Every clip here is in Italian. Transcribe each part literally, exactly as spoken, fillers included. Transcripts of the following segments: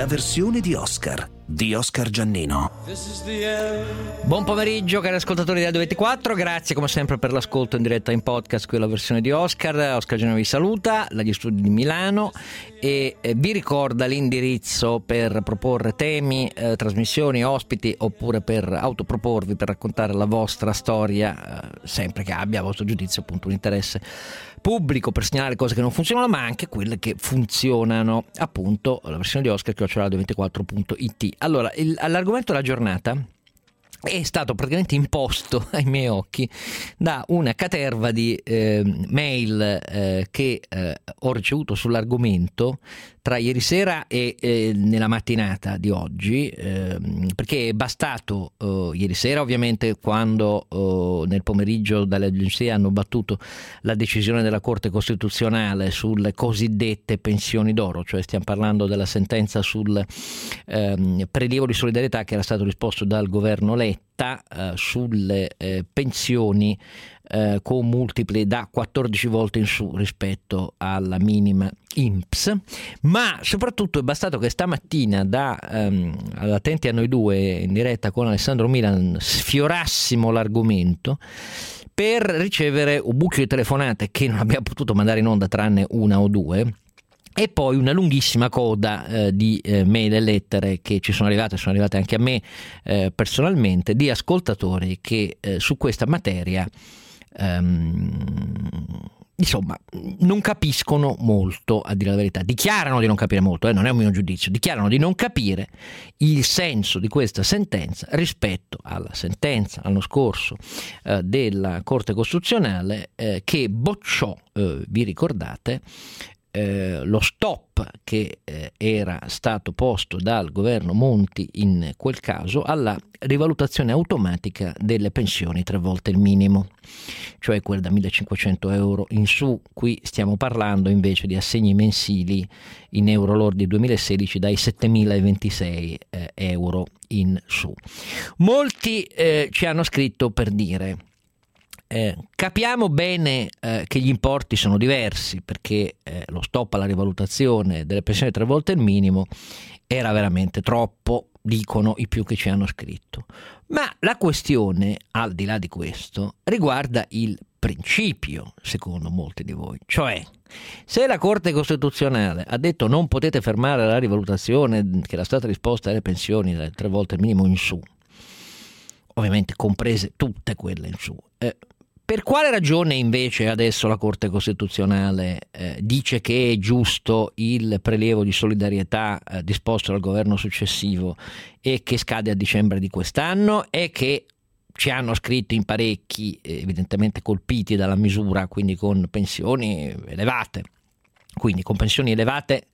la versione di Oscar di Oscar Giannino. Buon pomeriggio cari ascoltatori di Radio ventiquattro, grazie come sempre per l'ascolto in diretta in podcast, qui la versione di Oscar. Oscar Giannino vi saluta dagli studi di Milano e eh, vi ricorda l'indirizzo per proporre temi, eh, trasmissioni, ospiti, oppure per autoproporvi, per raccontare la vostra storia, eh, sempre che abbia a vostro giudizio appunto un interesse pubblico, per segnalare cose che non funzionano ma anche quelle che funzionano. Appunto la versione di Oscar chiocciola radio ventiquattro punto it. Allora, il, all'argomento della giornata è stato praticamente imposto ai miei occhi da una caterva di eh, mail eh, che eh, ho ricevuto sull'argomento tra ieri sera e eh, nella mattinata di oggi, eh, perché è bastato eh, ieri sera ovviamente, quando eh, nel pomeriggio dalle agenzie hanno battuto la decisione della Corte Costituzionale sulle cosiddette pensioni d'oro, cioè stiamo parlando della sentenza sul eh, prelievo di solidarietà che era stato disposto dal governo Letta eh, sulle eh, pensioni eh, con multipli da quattordici volte in su rispetto alla minima I N P S, ma soprattutto è bastato che stamattina da um, Attenti a noi due in diretta con Alessandro Milan sfiorassimo l'argomento per ricevere un buco di telefonate che non abbiamo potuto mandare in onda tranne una o due, e poi una lunghissima coda eh, di eh, mail e lettere che ci sono arrivate, sono arrivate anche a me eh, personalmente, di ascoltatori che eh, su questa materia um, insomma non capiscono molto, a dire la verità, dichiarano di non capire molto, eh, non è un mio giudizio, dichiarano di non capire il senso di questa sentenza rispetto alla sentenza l'anno scorso eh, della Corte Costituzionale eh, che bocciò, eh, vi ricordate, Eh, lo stop che eh, era stato posto dal governo Monti in quel caso alla rivalutazione automatica delle pensioni tre volte il minimo, cioè quelle da millecinquecento euro in su. Qui stiamo parlando invece di assegni mensili in euro lordi duemilasedici dai settemilaventisei eh, euro in su. Molti eh, ci hanno scritto per dire: Eh, capiamo bene eh, che gli importi sono diversi, perché eh, lo stop alla rivalutazione delle pensioni tre volte il minimo era veramente troppo, dicono i più che ci hanno scritto. Ma la questione, al di là di questo, riguarda il principio, secondo molti di voi, cioè se la Corte Costituzionale ha detto non potete fermare la rivalutazione che era stata disposta alle pensioni dalle tre volte il minimo in su, ovviamente comprese tutte quelle in su, eh, per quale ragione invece adesso la Corte Costituzionale eh, dice che è giusto il prelievo di solidarietà eh, disposto dal governo successivo e che scade a dicembre di quest'anno, e che ci hanno scritto in parecchi, eh, evidentemente colpiti dalla misura, quindi con pensioni elevate, quindi con pensioni elevate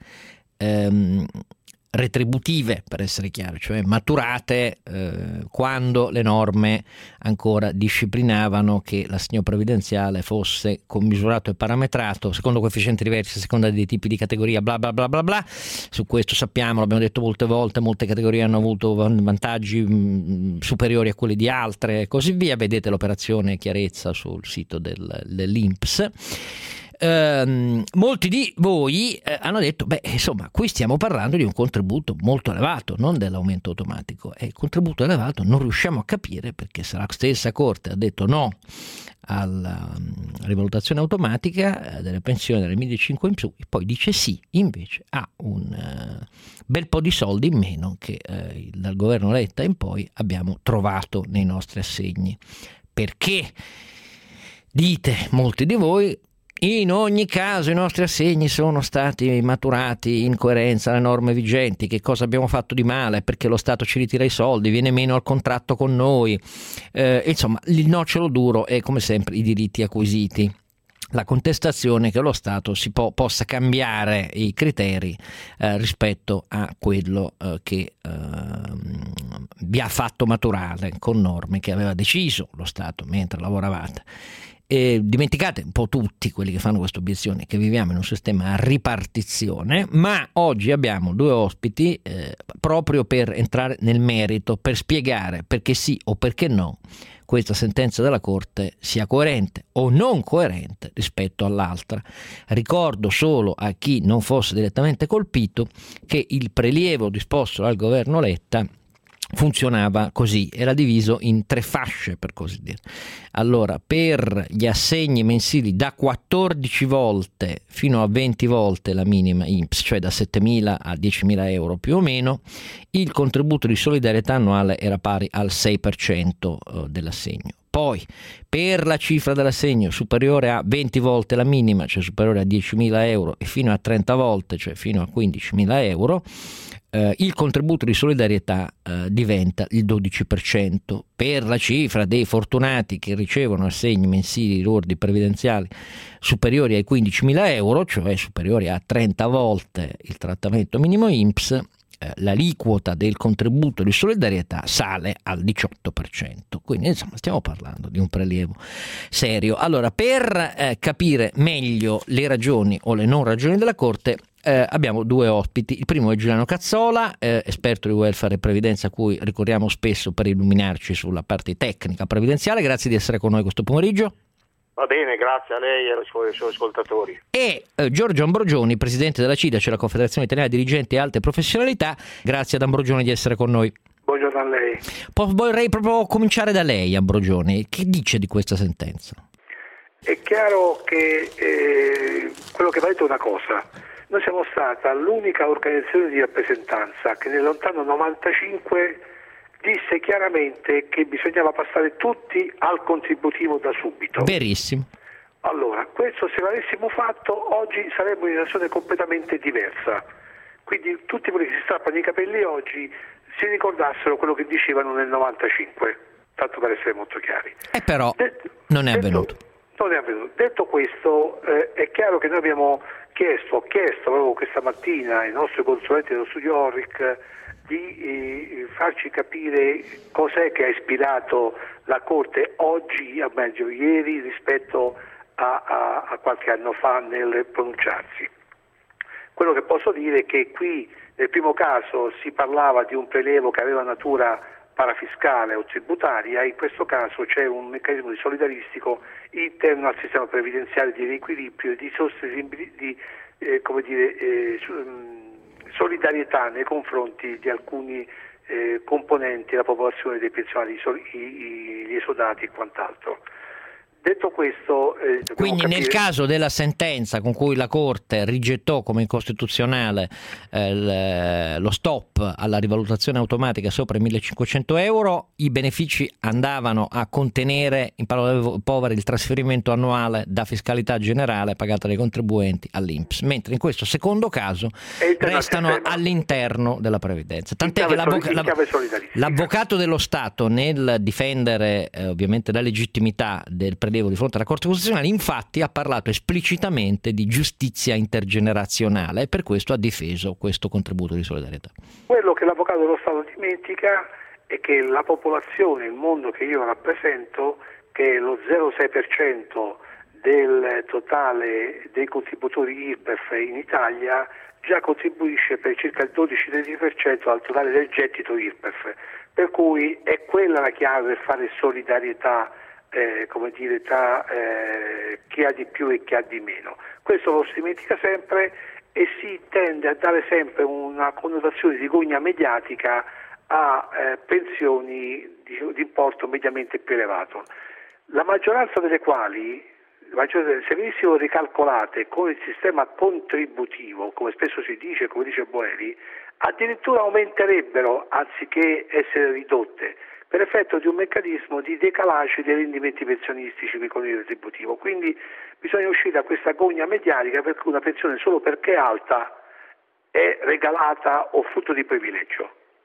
ehm, retributive, per essere chiaro, cioè maturate eh, quando le norme ancora disciplinavano che l'assegno previdenziale fosse commisurato e parametrato secondo coefficienti diversi a seconda dei tipi di categoria, bla bla bla bla bla. Su questo sappiamo, l'abbiamo detto molte volte, molte categorie hanno avuto vantaggi mh, superiori a quelli di altre e così via. Vedete l'operazione chiarezza sul sito del, dell'I N P S. Uh, molti di voi uh, hanno detto, beh, insomma, qui stiamo parlando di un contributo molto elevato, non dell'aumento automatico, e il contributo elevato non riusciamo a capire perché se la stessa Corte ha detto no alla um, rivalutazione automatica uh, delle pensioni delle millecinquecento in su, e poi dice sì invece a un uh, bel po' di soldi in meno che uh, dal governo Letta in poi abbiamo trovato nei nostri assegni. Perché? Dite molti di voi: in ogni caso i nostri assegni sono stati maturati in coerenza alle norme vigenti, che cosa abbiamo fatto di male, perché lo Stato ci ritira i soldi, viene meno al contratto con noi, eh, insomma il nocciolo duro è come sempre i diritti acquisiti, la contestazione che lo Stato si po- possa cambiare i criteri eh, rispetto a quello eh, che eh, vi ha fatto maturare con norme che aveva deciso lo Stato mentre lavoravate. E dimenticate un po' tutti quelli che fanno questa obiezione che viviamo in un sistema a ripartizione, ma oggi abbiamo due ospiti eh, proprio per entrare nel merito, per spiegare perché sì o perché no questa sentenza della Corte sia coerente o non coerente rispetto all'altra. Ricordo solo a chi non fosse direttamente colpito che il prelievo disposto dal governo Letta funzionava così, era diviso in tre fasce, per così dire. Allora, per gli assegni mensili da quattordici volte fino a venti volte la minima I N P S, cioè da settemila a diecimila euro più o meno, il contributo di solidarietà annuale era pari al sei per cento dell'assegno. Poi, per la cifra dell'assegno superiore a venti volte la minima, cioè superiore a diecimila euro, e fino a trenta volte, cioè fino a quindicimila euro, eh, il contributo di solidarietà eh, diventa il dodici per cento. Per la cifra dei fortunati che ricevono assegni mensili lordi previdenziali superiori ai quindicimila euro, cioè superiori a trenta volte il trattamento minimo I N P S, l'aliquota del contributo di solidarietà sale al diciotto per cento. Quindi insomma stiamo parlando di un prelievo serio. Allora, per eh, capire meglio le ragioni o le non ragioni della Corte, eh, abbiamo due ospiti. Il primo è Giuliano Cazzola, eh, esperto di welfare e previdenza, a cui ricorriamo spesso per illuminarci sulla parte tecnica previdenziale. Grazie di essere con noi questo pomeriggio. Va bene, grazie a lei e ai suoi, ai suoi ascoltatori. E eh, Giorgio Ambrogioni, presidente della C I D A, cioè la Confederazione Italiana Dirigenti e Alte Professionalità. Grazie ad Ambrogioni di essere con noi. Buongiorno a lei. Po- vorrei proprio cominciare da lei, Ambrogioni. Che dice di questa sentenza? È chiaro che eh, quello che va detto è una cosa. Noi siamo stata l'unica organizzazione di rappresentanza che nel lontano novantacinque disse chiaramente che bisognava passare tutti al contributivo da subito. Verissimo. Allora, questo se l'avessimo fatto oggi saremmo in una situazione completamente diversa. Quindi tutti quelli che si strappano i capelli oggi si ricordassero quello che dicevano nel novantacinque, tanto per essere molto chiari. E però detto, non è detto, avvenuto. Non è avvenuto. Detto questo, eh, è chiaro che noi abbiamo chiesto, ho chiesto proprio questa mattina ai nostri consulenti dello studio Orric di eh, farci capire cos'è che ha ispirato la Corte oggi, o meglio ieri, rispetto a, a, a qualche anno fa nel pronunciarsi. Quello che posso dire è che qui nel primo caso si parlava di un prelievo che aveva natura parafiscale o tributaria, in questo caso c'è un meccanismo di solidaristico interno al sistema previdenziale di riequilibrio e di sostenibilità, di eh, come dire, eh, solidarietà nei confronti di alcuni eh, componenti della popolazione dei pensionati, i, i, gli esodati e quant'altro. Detto questo, eh, quindi capire... nel caso della sentenza con cui la Corte rigettò come incostituzionale eh, lo stop alla rivalutazione automatica sopra i millecinquecento euro, i benefici andavano a contenere, in parole povere, il trasferimento annuale da fiscalità generale pagata dai contribuenti all'I N P S, mentre in questo secondo caso restano all'interno della previdenza. Tant'è che l'avvoc- l'avvocato dello Stato, nel difendere eh, ovviamente la legittimità del prelievo di fronte alla Corte Costituzionale, infatti ha parlato esplicitamente di giustizia intergenerazionale e per questo ha difeso questo contributo di solidarietà. Quello che l'avvocato dello Stato dimentica è che la popolazione, il mondo che io rappresento, che è lo zero virgola sei per cento del totale dei contributori I R P E F in Italia, già contribuisce per circa il dodici tredici per cento al totale del gettito I R P E F, per cui è quella la chiave per fare solidarietà Eh, come dire, tra eh, chi ha di più e chi ha di meno. Questo lo si dimentica sempre e si tende a dare sempre una connotazione di gogna mediatica a eh, pensioni di, di importo mediamente più elevato, la maggioranza delle quali, se venissero ricalcolate con il sistema contributivo, come spesso si dice, come dice Boeri, addirittura aumenterebbero anziché essere ridotte, per effetto di un meccanismo di decalage dei rendimenti pensionistici con il retributivo. Quindi bisogna uscire da questa gogna mediatica per cui una pensione solo perché è alta è regalata o frutto di privilegio.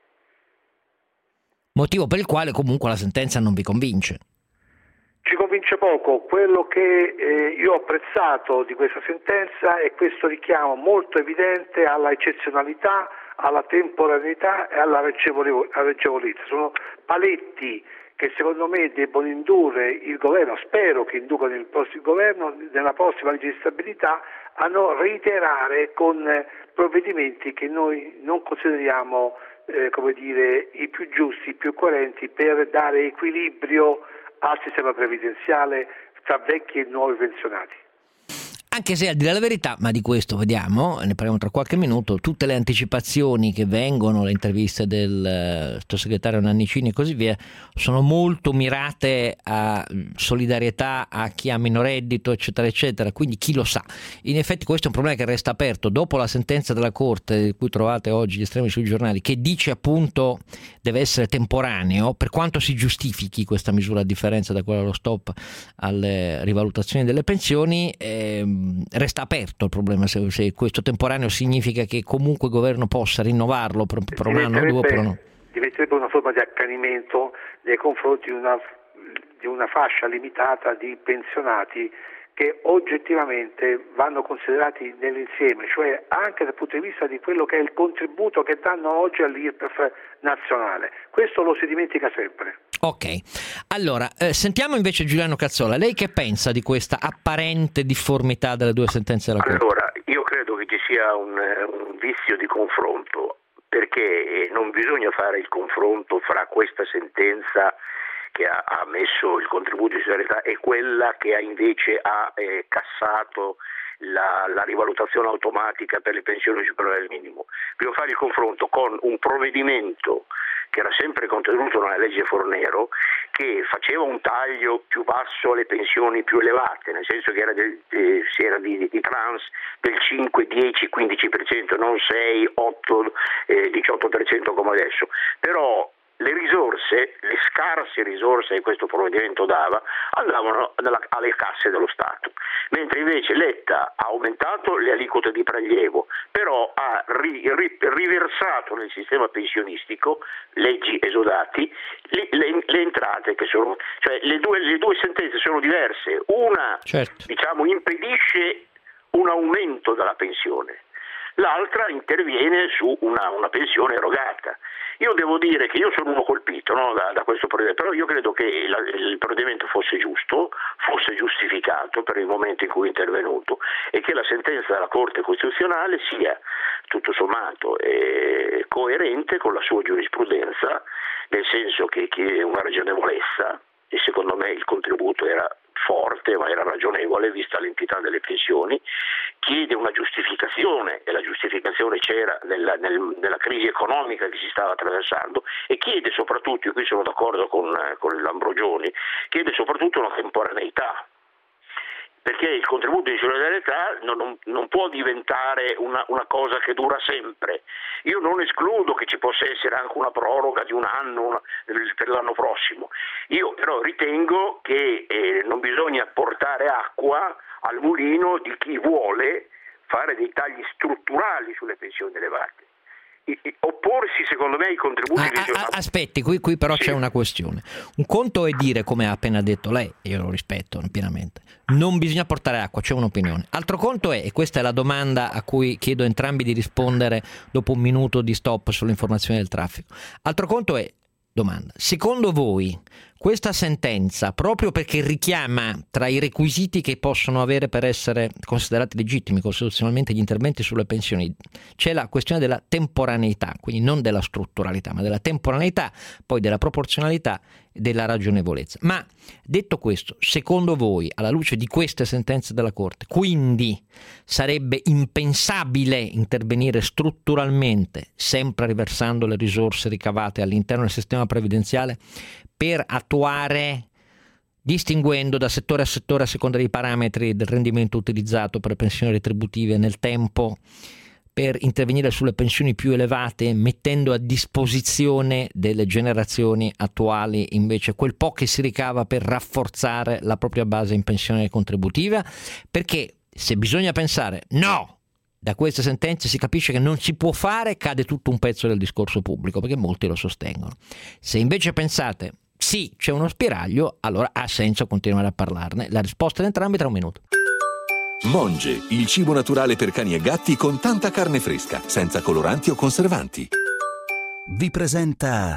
Motivo per il quale comunque la sentenza non vi convince. Ci convince poco. Quello che eh, io ho apprezzato di questa sentenza è questo richiamo molto evidente alla eccezionalità, alla temporaneità e alla raggevolezza. Sono paletti che secondo me debbono indurre il governo, spero che inducano il prossimo governo nella prossima legge di stabilità a non reiterare con provvedimenti che noi non consideriamo eh, come dire, i più giusti, i più coerenti per dare equilibrio al sistema previdenziale tra vecchi e nuovi pensionati. Anche se al di là della verità, ma di questo vediamo, ne parliamo tra qualche minuto, tutte le anticipazioni che vengono, le interviste del sottosegretario Nannicini e così via, sono molto mirate a solidarietà a chi ha meno reddito, eccetera, eccetera, quindi chi lo sa. In effetti questo è un problema che resta aperto. Dopo la sentenza della Corte, di cui trovate oggi gli estremi sui giornali, che dice appunto deve essere temporaneo, per quanto si giustifichi questa misura a differenza da quella dello stop alle rivalutazioni delle pensioni, ehm, resta aperto il problema se, se questo temporaneo significa che comunque il governo possa rinnovarlo per, per un anno o due, però no. Diventerebbe una forma di accanimento nei confronti di una, di una fascia limitata di pensionati che oggettivamente vanno considerati nell'insieme, cioè anche dal punto di vista di quello che è il contributo che danno oggi all'I R P F nazionale. Questo lo si dimentica sempre. Ok, allora eh, sentiamo invece Giuliano Cazzola. Lei che pensa di questa apparente difformità delle due sentenze della Corte? Allora, io credo che ci sia un, un vizio di confronto, perché non bisogna fare il confronto fra questa sentenza che ha, ha messo il contributo di solidarietà e quella che ha invece ha eh, cassato la, la rivalutazione automatica per le pensioni superiori al minimo. Bisogna fare il confronto con un provvedimento che era sempre contenuto nella legge Fornero, che faceva un taglio più basso alle pensioni più elevate, nel senso che era, del, eh, si era di, di trans del cinque, dieci, quindici per cento, non sei, otto, eh, diciotto per cento come adesso. Però le risorse, le scarse risorse che questo provvedimento dava, andavano nella, alle casse dello Stato, mentre invece Letta ha aumentato le aliquote di prelievo, però ha ri, ri, riversato nel sistema pensionistico, leggi esodati, le, le, le entrate che sono, cioè le due, le due sentenze sono diverse. Una, certo, diciamo, impedisce un aumento della pensione, l'altra interviene su una, una pensione erogata. Io devo dire che io sono uno colpito, no, da, da questo provvedimento, però io credo che la, il provvedimento fosse giusto, fosse giustificato per il momento in cui è intervenuto, e che la sentenza della Corte Costituzionale sia tutto sommato eh, coerente con la sua giurisprudenza, nel senso che, che una ragionevolezza, e secondo me il contributo era forte, ma era ragionevole vista l'entità delle pensioni, chiede una giustificazione, e la giustificazione c'era nella, nel, nella crisi economica che si stava attraversando, e chiede soprattutto, e qui sono d'accordo con, con Lambrogioni, chiede soprattutto una temporaneità, perché il contributo di solidarietà non, non, non può diventare una, una cosa che dura sempre. Io non escludo che ci possa essere anche una proroga di un anno una, per l'anno prossimo. Io però ritengo che eh, non bisogna portare acqua al mulino di chi vuole fare dei tagli strutturali sulle pensioni elevate. I, i, opporsi secondo me ai contributi ah, di ah, aspetti, qui, qui però sì. C'è una questione. Un conto è dire, come ha appena detto lei, e io lo rispetto pienamente, non bisogna portare acqua, c'è un'opinione. Altro conto è, e questa è la domanda a cui chiedo a entrambi di rispondere dopo un minuto di stop sull'informazione del traffico, altro conto è, domanda, secondo voi questa sentenza, proprio perché richiama tra i requisiti che possono avere per essere considerati legittimi costituzionalmente gli interventi sulle pensioni, c'è la questione della temporaneità, quindi non della strutturalità, ma della temporaneità, poi della proporzionalità e della ragionevolezza. Ma detto questo, secondo voi, alla luce di queste sentenze della Corte, quindi sarebbe impensabile intervenire strutturalmente, sempre riversando le risorse ricavate all'interno del sistema previdenziale, per attuare, distinguendo da settore a settore a seconda dei parametri del rendimento utilizzato per le pensioni retributive nel tempo, per intervenire sulle pensioni più elevate, mettendo a disposizione delle generazioni attuali invece quel po' che si ricava per rafforzare la propria base in pensione contributiva? Perché se bisogna pensare no, da queste sentenze si capisce che non si può fare, cade tutto un pezzo del discorso pubblico, perché molti lo sostengono. Se invece pensate sì, c'è uno spiraglio, allora ha senso continuare a parlarne. La risposta di entrambi tra un minuto. Monge, il cibo naturale per cani e gatti con tanta carne fresca, senza coloranti o conservanti. Vi presenta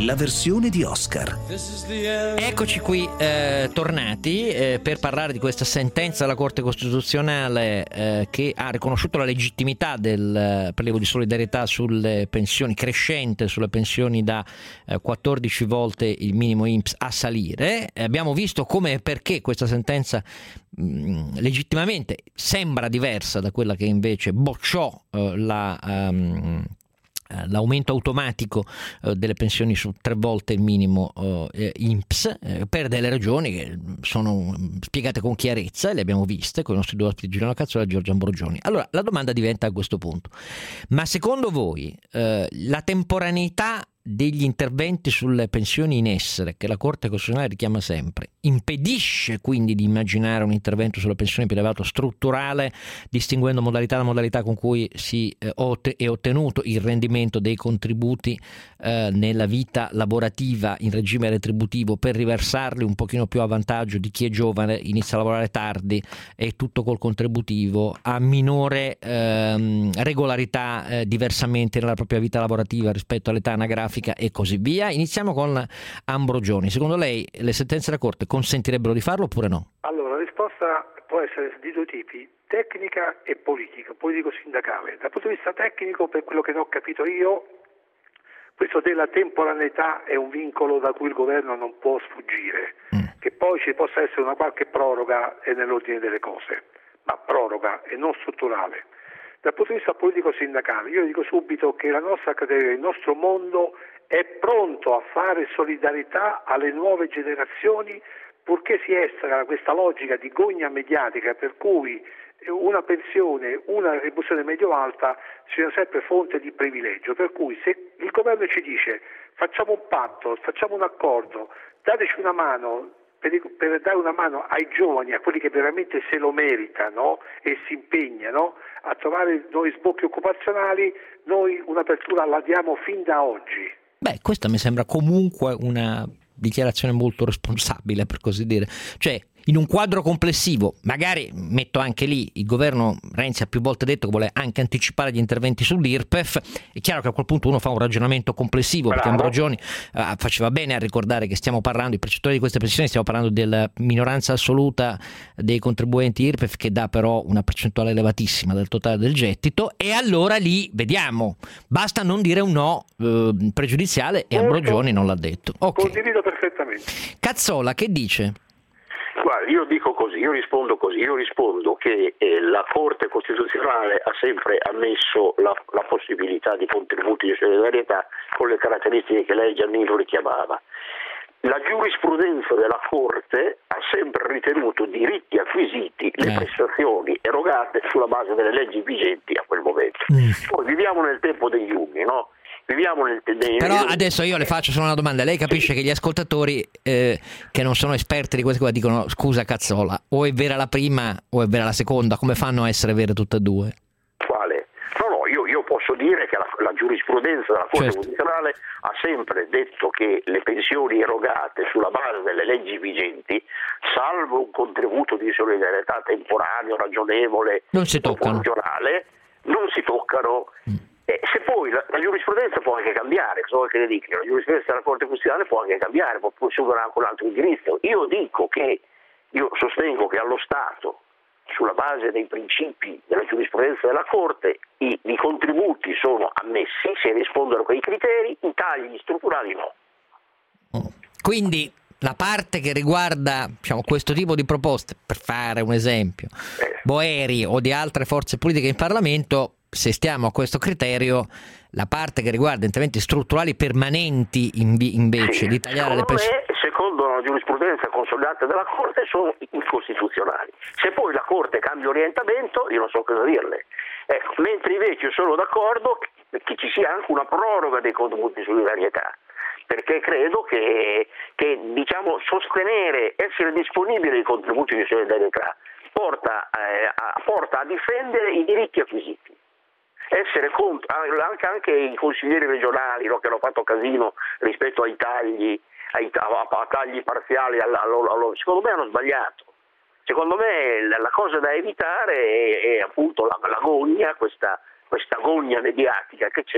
la versione di Oscar. Eccoci qui eh, tornati eh, per parlare di questa sentenza della Corte Costituzionale eh, che ha riconosciuto la legittimità del eh, prelievo di solidarietà sulle pensioni, crescente sulle pensioni da eh, quattordici volte il minimo I N P S a salire. Eh, abbiamo visto come e perché questa sentenza mh, legittimamente sembra diversa da quella che invece bocciò eh, la um, l'aumento automatico eh, delle pensioni su tre volte il minimo eh, I N P S eh, per delle ragioni che sono spiegate con chiarezza e le abbiamo viste con i nostri due ospiti, Giuliano Cazzola e Giorgio Ambrogioni. Allora la domanda diventa a questo punto: ma secondo voi eh, la temporaneità degli interventi sulle pensioni in essere, che la Corte Costituzionale richiama sempre, impedisce quindi di immaginare un intervento sulle pensioni più elevato strutturale, distinguendo modalità da modalità con cui si eh, è ottenuto il rendimento dei contributi eh, nella vita lavorativa in regime retributivo, per riversarli un pochino più a vantaggio di chi è giovane, inizia a lavorare tardi e tutto col contributivo, ha minore ehm, regolarità eh, diversamente nella propria vita lavorativa rispetto all'età anagrafica e così via. Iniziamo con Ambrogioni. Secondo lei le sentenze della Corte consentirebbero di farlo oppure no? Allora, la risposta può essere di due tipi: tecnica e politica, politico-sindacale. Dal punto di vista tecnico, per quello che ne ho capito io, questo della temporaneità è un vincolo da cui il governo non può sfuggire. Mm. Che poi ci possa essere una qualche proroga è nell'ordine delle cose, ma proroga e non strutturale. Dal punto di vista politico-sindacale, io dico subito che la nostra categoria, il nostro mondo è pronto a fare solidarietà alle nuove generazioni, purché si estra da questa logica di gogna mediatica per cui una pensione, una retribuzione medio-alta siano sempre fonte di privilegio. Per cui se il governo ci dice facciamo un patto, facciamo un accordo, dateci una mano per, per dare una mano ai giovani, a quelli che veramente se lo meritano e si impegnano a trovare nuovi sbocchi occupazionali, noi un'apertura la diamo fin da oggi. Beh, questa mi sembra comunque una dichiarazione molto responsabile, per così dire. Cioè, in un quadro complessivo, magari metto anche lì, il governo Renzi ha più volte detto che vuole anche anticipare gli interventi sull'I R P E F, è chiaro che a quel punto uno fa un ragionamento complessivo. Bravo. Perché Ambrogioni eh, faceva bene a ricordare che stiamo parlando, i percettori di queste pensioni, stiamo parlando della minoranza assoluta dei contribuenti I R P E F, che dà però una percentuale elevatissima del totale del gettito, e allora lì vediamo, basta non dire un no eh, pregiudiziale, e Ambrogioni non l'ha detto. Okay. Condivido perfettamente. Cazzola, che dice? Guarda, io dico così, io rispondo così, io rispondo che eh, la Corte Costituzionale ha sempre ammesso la, la possibilità di contributi di solidarietà con le caratteristiche che lei, Giannino, richiamava. La giurisprudenza della Corte ha sempre ritenuto diritti acquisiti le eh. prestazioni erogate sulla base delle leggi vigenti a quel momento. Mm. Poi viviamo nel tempo degli umili, no? Viviamo nel, nei, Però adesso io le faccio solo una domanda. Lei capisce sì. che gli ascoltatori eh, che non sono esperti di queste cose dicono: scusa Cazzola, o è vera la prima o è vera la seconda? Come fanno a essere vere tutte e due? Quale? No, no, io, io posso dire che la, la giurisprudenza della Corte certo. Costituzionale ha sempre detto che le pensioni erogate sulla base delle leggi vigenti, salvo un contributo di solidarietà temporaneo, ragionevole, non si toccano, non si toccano. Mm. E se poi la, la giurisprudenza può anche cambiare, so che le dico, la giurisprudenza della Corte Costituzionale può anche cambiare, può assumere anche un altro indirizzo. Io dico che, io sostengo che allo Stato, sulla base dei principi della giurisprudenza della Corte, i, i contributi sono ammessi se rispondono a quei criteri, i tagli strutturali no. Quindi la parte che riguarda, diciamo, questo tipo di proposte, per fare un esempio, eh. Boeri o di altre forze politiche in Parlamento, se stiamo a questo criterio, la parte che riguarda interventi strutturali permanenti invece sì, di tagliare le pensioni, secondo la giurisprudenza consolidata della Corte, sono incostituzionali. Se poi la Corte cambia orientamento, io non so cosa dirle. Ecco, mentre invece io sono d'accordo che ci sia anche una proroga dei contributi di solidarietà, perché credo che, che diciamo, sostenere, essere disponibili ai contributi di solidarietà porta, eh, a, porta a difendere i diritti acquisiti. Essere contro, anche, anche i consiglieri regionali, no, che hanno fatto casino rispetto ai tagli, ai a, a tagli parziali, alla, alla, alla, secondo me hanno sbagliato. Secondo me la, la cosa da evitare è, è appunto la, la gogna, questa, questa gogna mediatica che c'è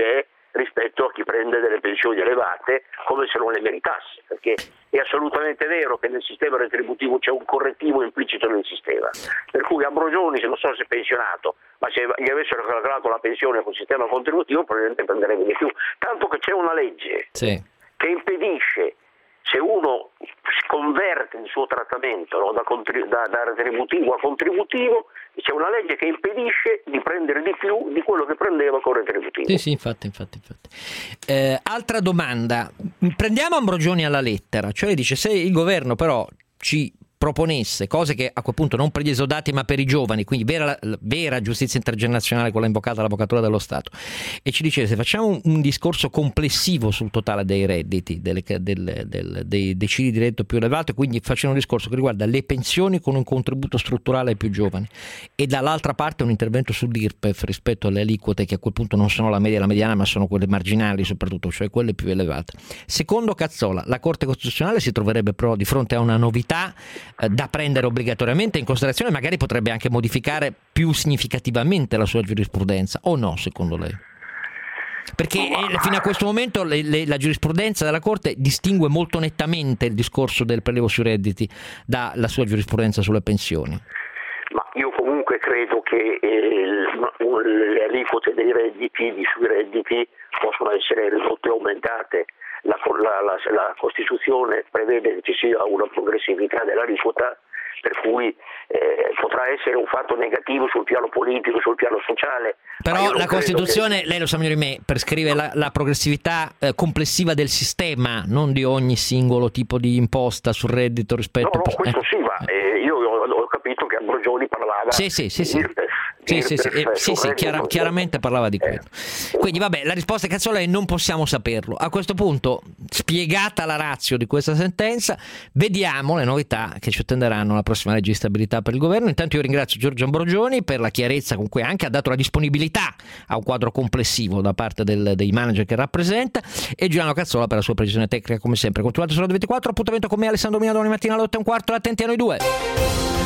rispetto a chi prende delle pensioni elevate come se non le meritasse, perché è assolutamente vero che nel sistema retributivo c'è un correttivo implicito nel sistema, per cui Ambrosioni, se non so se è pensionato, ma se gli avessero calcolato la pensione con il sistema contributivo probabilmente prenderebbe di più, tanto che c'è una legge sì. che impedisce, se uno converte il suo trattamento, no, da, contrib- da, da retributivo a contributivo, c'è una legge che impedisce di prendere di più di quello che prendeva con retributivo. Sì, sì, infatti, infatti, infatti. Eh, altra domanda, prendiamo Ambrosioni alla lettera, cioè dice se il governo però ci proponesse cose che a quel punto non per gli esodati ma per i giovani, quindi vera, vera giustizia internazionale, quella invocata all'Avvocatura dello Stato, e ci dice se facciamo un, un discorso complessivo sul totale dei redditi, delle, del, del, dei decili di reddito più elevato, quindi facendo un discorso che riguarda le pensioni con un contributo strutturale ai più giovani e dall'altra parte un intervento sull'I R P E F rispetto alle aliquote che a quel punto non sono la media e la mediana ma sono quelle marginali soprattutto, cioè quelle più elevate. Secondo Cazzola la Corte Costituzionale si troverebbe però di fronte a una novità da prendere obbligatoriamente in considerazione, magari potrebbe anche modificare più significativamente la sua giurisprudenza, o no, secondo lei? Perché eh, fino a questo momento le, le, la giurisprudenza della Corte distingue molto nettamente il discorso del prelievo sui redditi dalla sua giurisprudenza sulle pensioni. Ma io comunque credo che eh, le aliquote dei redditi, di sui redditi, possono essere ridotte o aumentate. La, la, la, la Costituzione prevede che ci sia una progressività dell'aliquota, per cui eh, potrà essere un fatto negativo sul piano politico, sul piano sociale. Però la Costituzione, che... lei lo sa meglio di me, prescrive la, la progressività eh, complessiva del sistema, non di ogni singolo tipo di imposta sul reddito rispetto... No, no, questo eh. sì, ma eh, io ho, ho capito che Ambrosioni parlava sì, sì, sì, di sì. I R P E F. Sì, sì, sì, eh, sì, sì chiara, chiaramente parlava di quello. Quindi vabbè, la risposta è Cazzola è non possiamo saperlo. A questo punto, spiegata la ratio di questa sentenza, vediamo le novità che ci attenderanno la prossima legge di stabilità per il governo. Intanto io ringrazio Giorgio Ambrosioni per la chiarezza con cui anche ha dato la disponibilità a un quadro complessivo da parte del, dei manager che rappresenta, e Giuliano Cazzola per la sua precisione tecnica come sempre. Continuate su Radio ventiquattro, appuntamento con me Alessandro Mina domani mattina alle otto e un quarto, attenti a noi due.